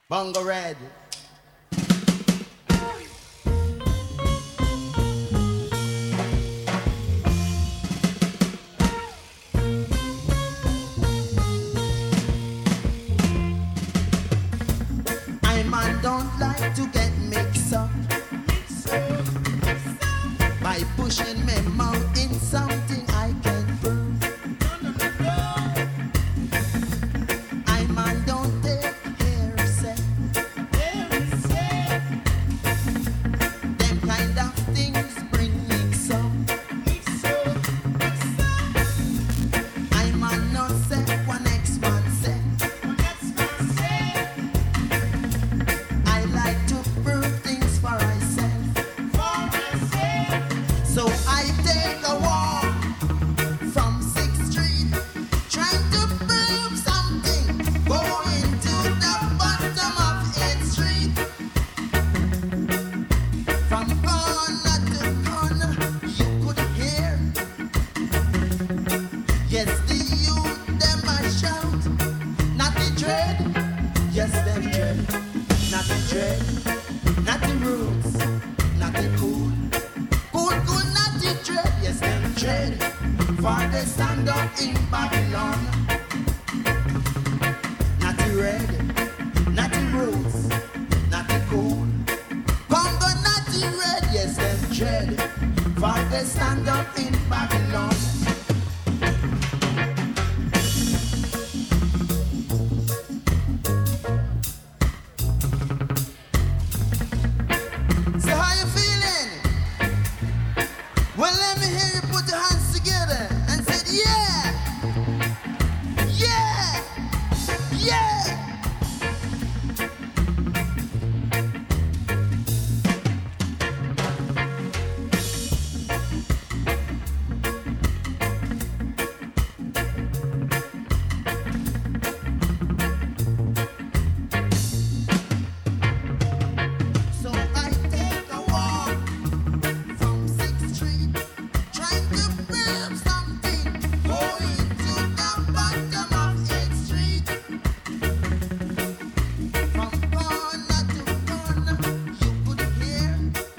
Bongo Red. I man don't like to get mixed up by pushing my mouth in something I can prove. I man don't take hearsay. Them kind of things bring mix up. I man not say one next man say. I like to prove things for myself. So I take a walk from 6th Street, trying to prove something, going to the bottom of 8th Street. From corner to corner, you could hear, yes, the youth, them a shout, not the dread, yes, them dread, not the dread, not the roots, not the cool. Cool, cool, not the dread, yes, them dread. For they stand up in Babylon. Not the red, not the roots, not the cool. Congo, not the red, yes, them dread. For they stand up in Babylon. So how you feeling? Well, let me hear you put your hands together and say, yeah, yeah, yeah. So I take a walk from 6th Street, trying to prove something, going to the bottom of 8th Street. From corner to corner, you could hear,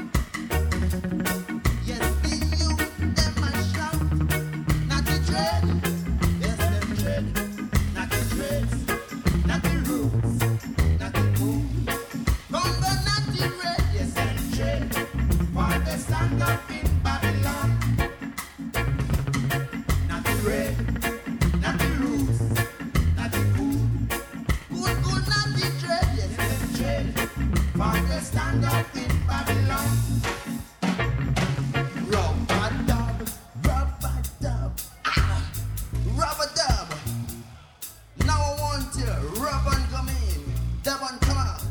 yes, the youth, them a shout, not the dread, yes, them dread, not the dreads, not the roots, not the cool. Congo, not the red, yes, them dread, for they stand up in Babylon. Not the red, not the roots, not the cool. Cool, cool, not the dread, yes, them dread, for they stand up in Babylon. Rub-a-dub, rub-a-dub, ah, rub-a-dub. Now I want you, rub and come in, dub and come out.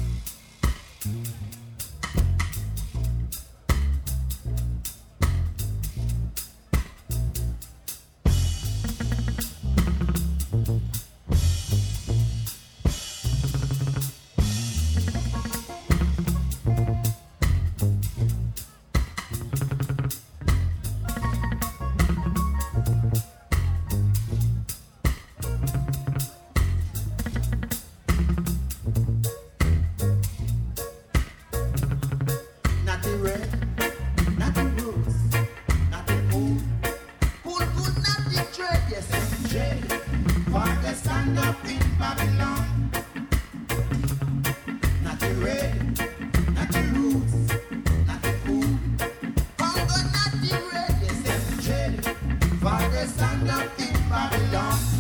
Not the red, not the roots, not the cool. Cool, cool, not the dread, yes, the dread. For they stand up in Babylon. Not the red, not the roots, not the cool. Congo, not the red, yes, the dread. For they stand up in Babylon.